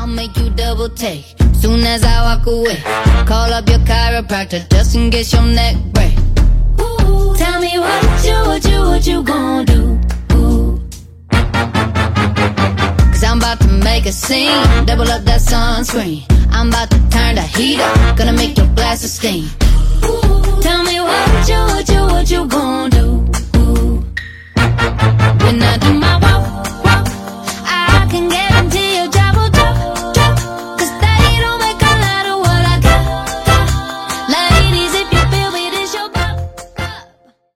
I'll make you double take. Soon as I walk away, call up your chiropractor just in case your neck break. Ooh, tell me what you gon' do? Ooh. Cause I'm about to make a scene, double up that sunscreen. I'm about to turn the heat up, gonna make your glasses steam. Ooh, tell me what you gon' do? Ooh. When I do my walk, I can get